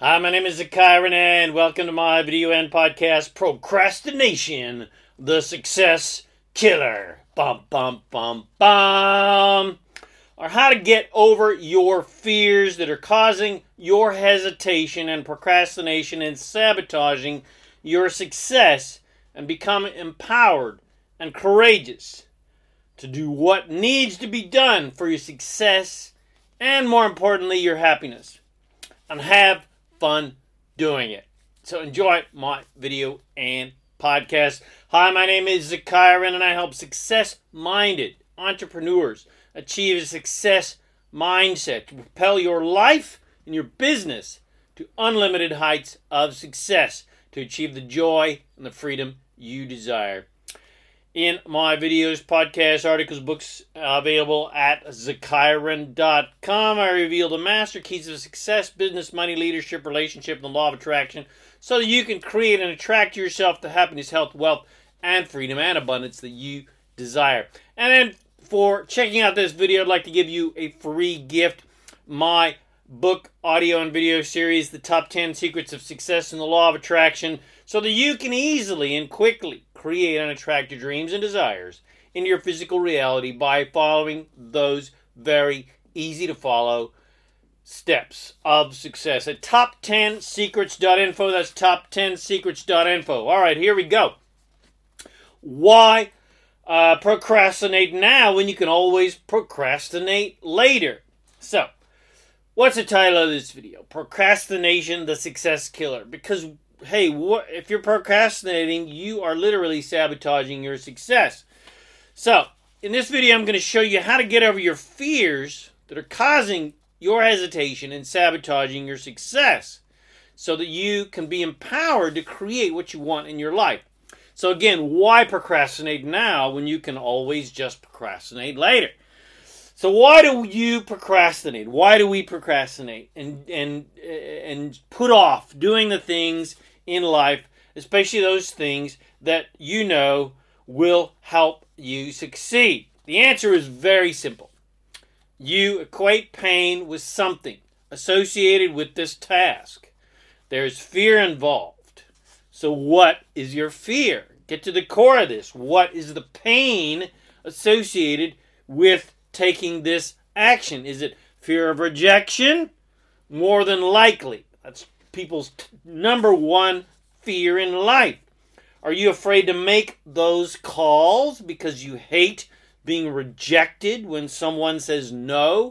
Hi, my name is Zakiran, and welcome to my video and podcast, Procrastination, the Success Killer. Bum, bum, bum, bum. Or how to get over your fears that are causing your hesitation and procrastination and sabotaging your success and become empowered and courageous to do what needs to be done for your success and, more importantly, your happiness. And have fun doing it. So enjoy my video and podcast. Hi, my name is Zakiran, and I help success-minded entrepreneurs achieve a success mindset to propel your life and your business to unlimited heights of success to achieve the joy and the freedom you desire. In my videos, podcasts, articles, books available at Zakiran.com, I reveal the master keys of success, business, money, leadership, relationship, and the law of attraction so that you can create and attract yourself the happiness, health, wealth, and freedom and abundance that you desire. And then for checking out this video, I'd like to give you a free gift, my book, audio, and video series, The Top 10 Secrets of Success and the Law of Attraction, so that you can easily and quickly create and attract your dreams and desires into your physical reality by following those very easy to follow steps of success at top10secrets.info. That's top10secrets.info. All right, here we go. Why procrastinate now when you can always procrastinate later? So, what's the title of this video? Procrastination, the Success Killer. Because hey, if you're procrastinating, you are literally sabotaging your success. So, in this video, I'm going to show you how to get over your fears that are causing your hesitation and sabotaging your success so that you can be empowered to create what you want in your life. So again, why procrastinate now when you can always just procrastinate later? So why do you procrastinate? Why do we procrastinate and put off doing the things in life, especially those things that you know will help you succeed? The answer is very simple. You equate pain with something associated with this task. There's fear involved. So what is your fear? Get to the core of this. What is the pain associated with taking this action? Is it fear of rejection? More than likely. That's people's number one fear in life. Are you afraid to make those calls because you hate being rejected when someone says no?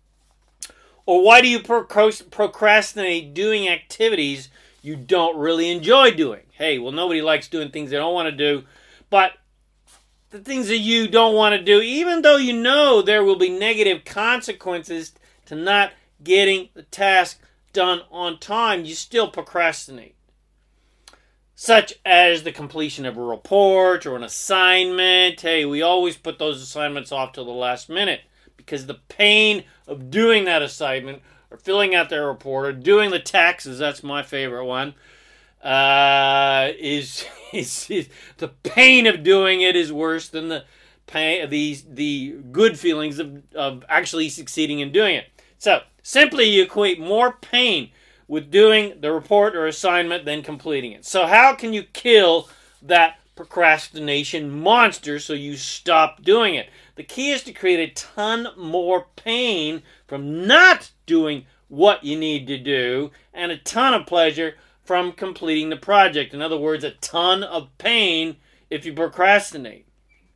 Or why do you procrastinate doing activities you don't really enjoy doing? Hey, well, nobody likes doing things they don't want to do, but the things that you don't want to do, even though you know there will be negative consequences to not getting the task done on time, you still procrastinate. Such as the completion of a report or an assignment. Hey, we always put those assignments off till the last minute because the pain of doing that assignment or filling out their report or doing the taxes, that's my favorite one, is the pain of doing it is worse than the pain, the good feelings of actually succeeding in doing it. So, simply you equate more pain with doing the report or assignment than completing it. So how can you kill that procrastination monster so you stop doing it? The key is to create a ton more pain from not doing what you need to do and a ton of pleasure from completing the project. In other words, a ton of pain if you procrastinate.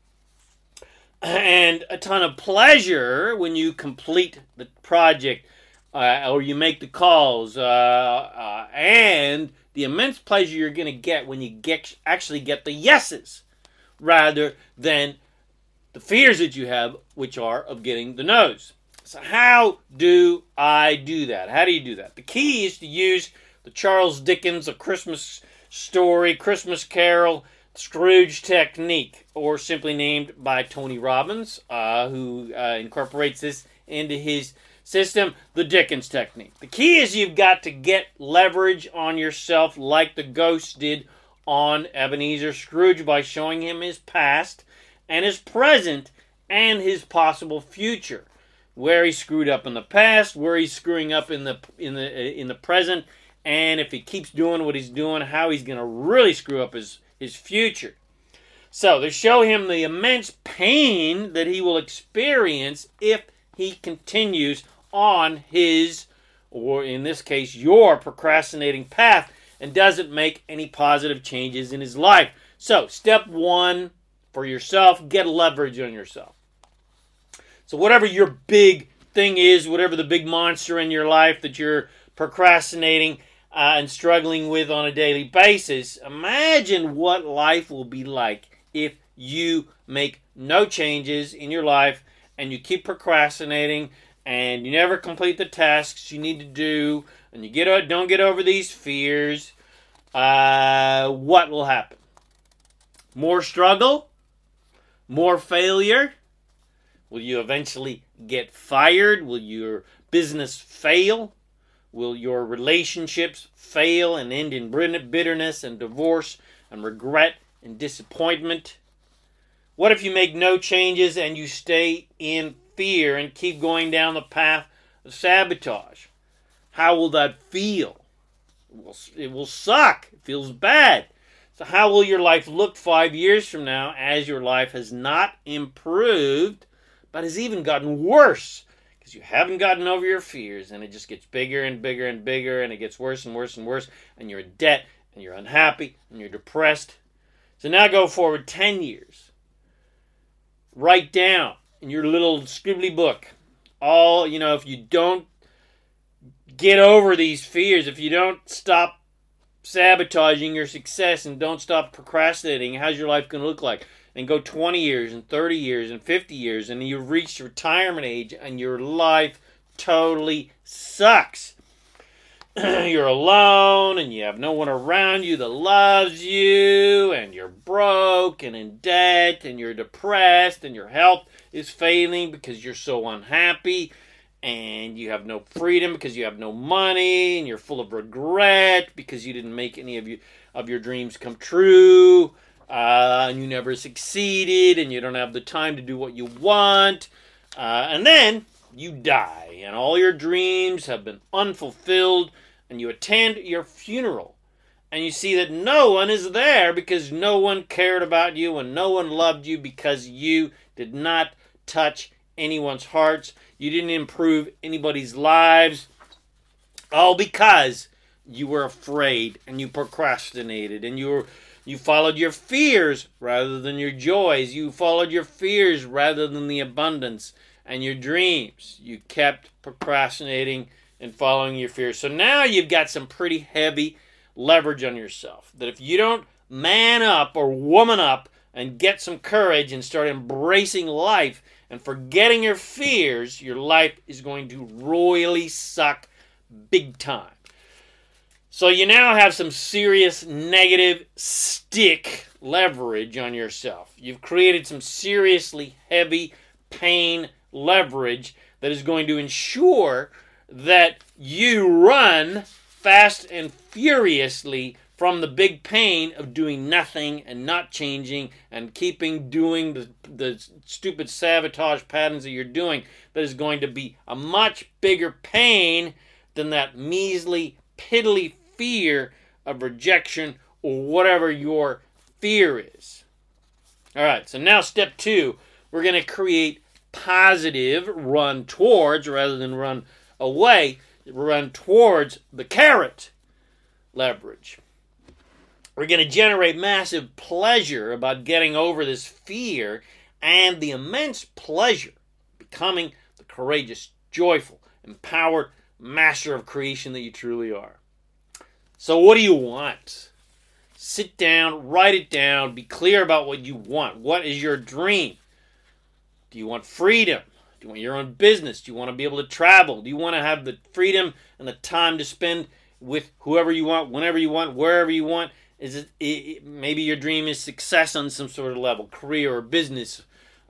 And a ton of pleasure when you complete the project or you make the calls. And the immense pleasure you're going to get when you actually get the yeses rather than the fears that you have, which are of getting the no's. So how do I do that? How do you do that? The key is to use the Charles Dickens, A Christmas Story, Christmas Carol, Scrooge technique, or simply named by Tony Robbins, who incorporates this into his system, the Dickens technique. The key is you've got to get leverage on yourself like the ghost did on Ebenezer Scrooge by showing him his past and his present and his possible future. Where he screwed up in the past, where he's screwing up in the present, and if he keeps doing what he's doing, how he's going to really screw up his future. So they show him the immense pain that he will experience if he continues on his, or in this case, your procrastinating path and doesn't make any positive changes in his life. So, step one for yourself, get leverage on yourself. So whatever your big thing is, whatever the big monster in your life that you're procrastinating and struggling with on a daily basis, imagine what life will be like if you make no changes in your life and you keep procrastinating and you never complete the tasks you need to do and you don't get over these fears. What will happen? More struggle? More failure? Will you eventually get fired? Will your business fail? Will your relationships fail and end in bitterness and divorce and regret and disappointment? What if you make no changes and you stay in fear and keep going down the path of sabotage? How will that feel? It will suck. It feels bad. So how will your life look 5 years from now as your life has not improved, but has even gotten worse? Because you haven't gotten over your fears, and it just gets bigger and bigger and bigger, and it gets worse and worse and worse, and you're in debt, and you're unhappy, and you're depressed. So now go forward 10 years. Write down in your little scribbly book if you don't get over these fears, if you don't stop sabotaging your success and don't stop procrastinating, how's your life going to look like? And go 20 years and 30 years and 50 years and you've reached retirement age and your life totally sucks. You're alone and you have no one around you that loves you and you're broke and in debt and you're depressed and your health is failing because you're so unhappy and you have no freedom because you have no money and you're full of regret because you didn't make any of your dreams come true. And you never succeeded, and you don't have the time to do what you want, and then you die, and all your dreams have been unfulfilled, and you attend your funeral, and you see that no one is there because no one cared about you, and no one loved you because you did not touch anyone's hearts, you didn't improve anybody's lives, all because you were afraid, and you procrastinated, and you followed your fears rather than your joys. You followed your fears rather than the abundance and your dreams. You kept procrastinating and following your fears. So now you've got some pretty heavy leverage on yourself. That if you don't man up or woman up and get some courage and start embracing life and forgetting your fears, your life is going to royally suck big time. So you now have some serious negative stick leverage on yourself. You've created some seriously heavy pain leverage that is going to ensure that you run fast and furiously from the big pain of doing nothing and not changing and doing the stupid sabotage patterns that you're doing. That is going to be a much bigger pain than that measly, piddly fear of rejection or whatever your fear is. All right, so now step 2, we're going to create positive run towards rather than run away, run towards the carrot leverage. We're going to generate massive pleasure about getting over this fear and the immense pleasure becoming the courageous, joyful, empowered master of creation that you truly are. So what do you want? Sit down, write it down, be clear about what you want. What is your dream? Do you want freedom? Do you want your own business? Do you want to be able to travel? Do you want to have the freedom and the time to spend with whoever you want, whenever you want, wherever you want? Maybe your dream is success on some sort of level, career or business,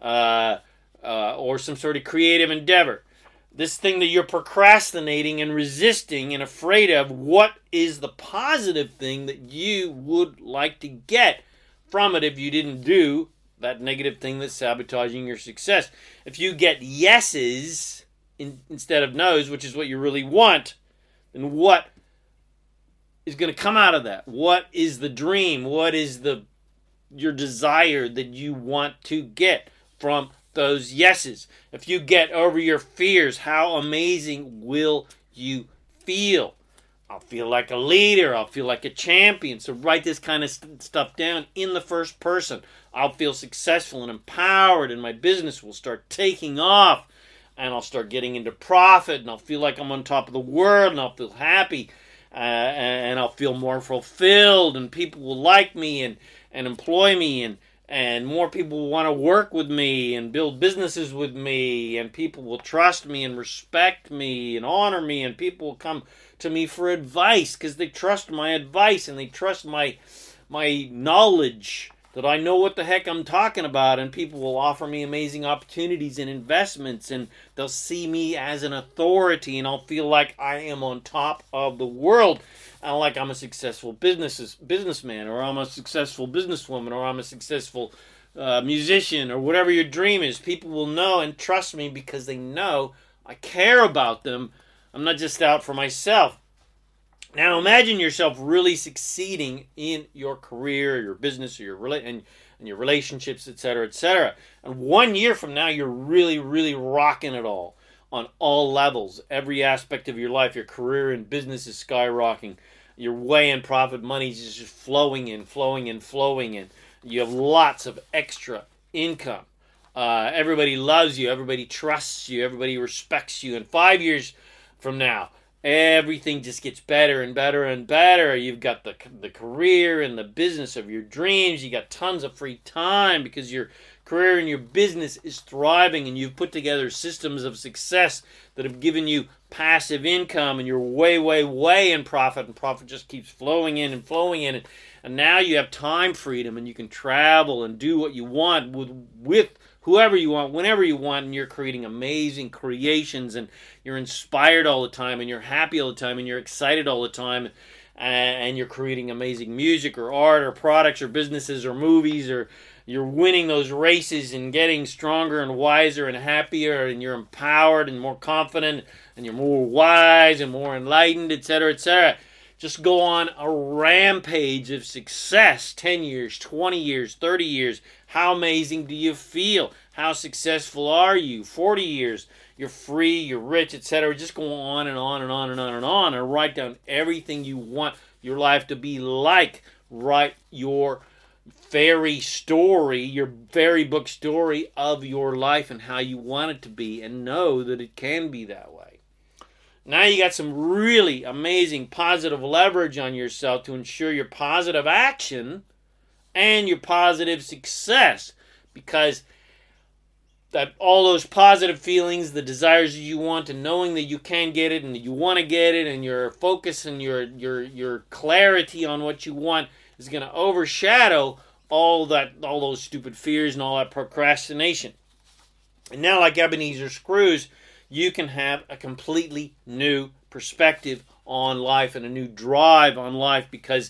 or some sort of creative endeavor. This thing that you're procrastinating and resisting and afraid of, what is the positive thing that you would like to get from it if you didn't do that negative thing that's sabotaging your success? If you get yeses instead of no's, which is what you really want, then what is going to come out of that? What is the dream? What is your desire that you want to get from those yeses? If you get over your fears, how amazing will you feel? I'll feel like a leader. I'll feel like a champion. So write this kind of stuff down in the first person. I'll feel successful and empowered, and my business will start taking off, and I'll start getting into profit, and I'll feel like I'm on top of the world, and I'll feel happy, and I'll feel more fulfilled, and people will like me and employ me, and more people will want to work with me and build businesses with me, and people will trust me and respect me and honor me, and people will come to me for advice because they trust my advice and they trust my knowledge, that I know what the heck I'm talking about, and people will offer me amazing opportunities and investments, and they'll see me as an authority, and I'll feel like I am on top of the world, and like I'm a successful businessman, or I'm a successful businesswoman, or I'm a successful musician, or whatever your dream is. People will know and trust me because they know I care about them. I'm not just out for myself. Now imagine yourself really succeeding in your career, or your business, or your relationships, etc., etc. And 1 year from now, you're really, really rocking it all on all levels. Every aspect of your life, your career and business is skyrocketing. You're way in profit. Money's just flowing in. You have lots of extra income. Everybody loves you. Everybody trusts you. Everybody respects you. And 5 years from now, everything just gets better and better and better. You've got the career and the business of your dreams. You got tons of free time because your career and your business is thriving, and you've put together systems of success that have given you passive income, and you're way, way, way in profit, and profit just keeps flowing in. And now you have time freedom, and you can travel and do what you want with whoever you want, whenever you want, and you're creating amazing creations, and you're inspired all the time, and you're happy all the time, and you're excited all the time, and you're creating amazing music or art or products or businesses or movies, or you're winning those races and getting stronger and wiser and happier, and you're empowered and more confident, and you're more wise and more enlightened, etc., etc. Just go on a rampage of success. 10 years, 20 years, 30 years. How amazing do you feel? How successful are you? 40 years. You're free, you're rich, etc. Just go on and on and on and on and on, and write down everything you want your life to be like. Write your fairy story, your fairy book story of your life and how you want it to be, and know that it can be that way. Now you got some really amazing positive leverage on yourself to ensure your positive action and your positive success, because that all those positive feelings, the desires you want, and knowing that you can get it and that you want to get it, and your focus and your clarity on what you want is going to overshadow all those stupid fears and all that procrastination. And now, like Ebenezer Scrooge, you can have a completely new perspective on life and a new drive on life, because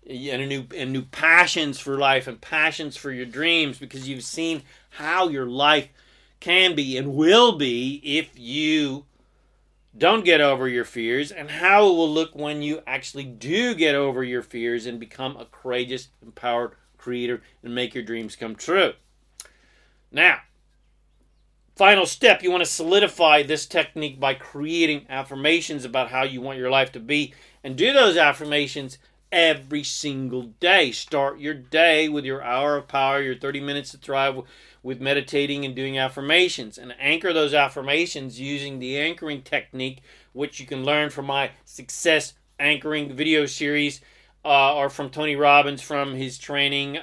and new passions for life and passions for your dreams, because you've seen how your life can be and will be if you don't get over your fears, and how it will look when you actually do get over your fears and become a courageous, empowered creator and make your dreams come true. Now, final step, you want to solidify this technique by creating affirmations about how you want your life to be, and do those affirmations every single day. Start your day with your hour of power, your 30 minutes to thrive, with meditating and doing affirmations, and anchor those affirmations using the anchoring technique, which you can learn from my success anchoring video series, or from Tony Robbins from his training.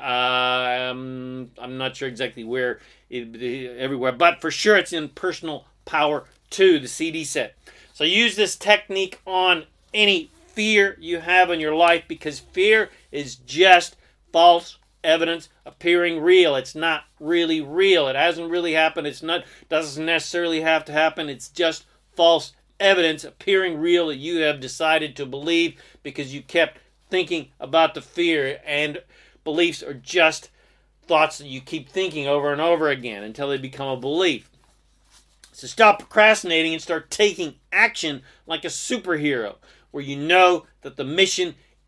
I'm not sure exactly where, everywhere, but for sure it's in Personal Power 2, the CD set. So use this technique on any fear you have in your life, because fear is just false evidence appearing real. It's not really real. It hasn't really happened. Doesn't necessarily have to happen. It's just false evidence appearing real that you have decided to believe because you kept thinking about the fear. And beliefs are just thoughts that you keep thinking over and over again until they become a belief. So stop procrastinating and start taking action like a superhero, where you know that the mission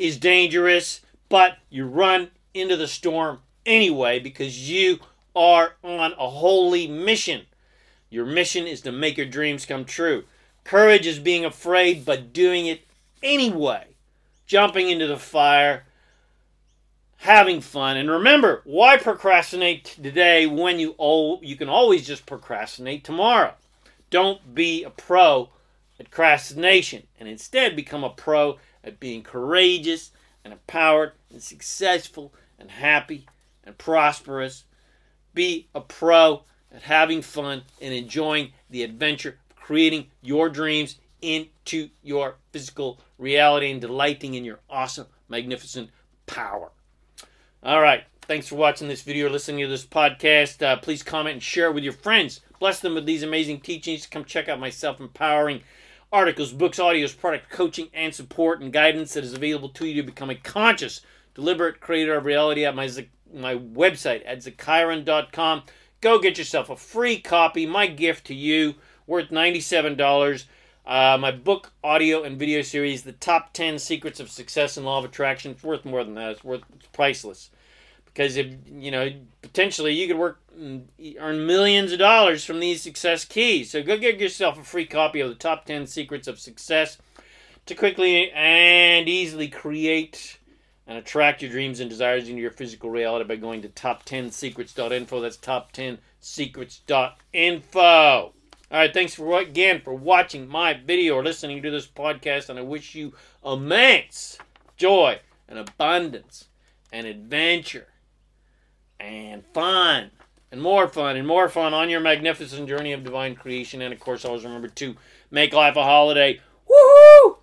is dangerous, but you run into the storm anyway because you are on a holy mission. Your mission is to make your dreams come true. Courage is being afraid but doing it anyway. Jumping into the fire, having fun. And remember, why procrastinate today when you can always just procrastinate tomorrow? Don't be a pro at procrastination and instead become a pro at being courageous and empowered and successful and happy and prosperous. Be a pro at having fun and enjoying the adventure of creating your dreams into your physical reality and delighting in your awesome, magnificent power. All right. Thanks for watching this video or listening to this podcast. Please comment and share it with your friends. Bless them with these amazing teachings. Come check out my self-empowering articles, books, audios, product coaching, and support and guidance that is available to you to become a conscious, deliberate creator of reality at my website at Zakairan.com. Go get yourself a free copy, my gift to you, worth $97. My book, audio, and video series, The Top 10 Secrets of Success and Law of Attraction. It's worth more than that. It's priceless. Because if potentially you could earn millions of dollars from these success keys. So go get yourself a free copy of The Top 10 Secrets of Success to quickly and easily create and attract your dreams and desires into your physical reality by going to top10secrets.info. That's top10secrets.info. All right, thanks for watching my video or listening to this podcast, and I wish you immense joy and abundance and adventure and fun and more fun on your magnificent journey of divine creation. And of course, always remember to make life a holiday. Woohoo!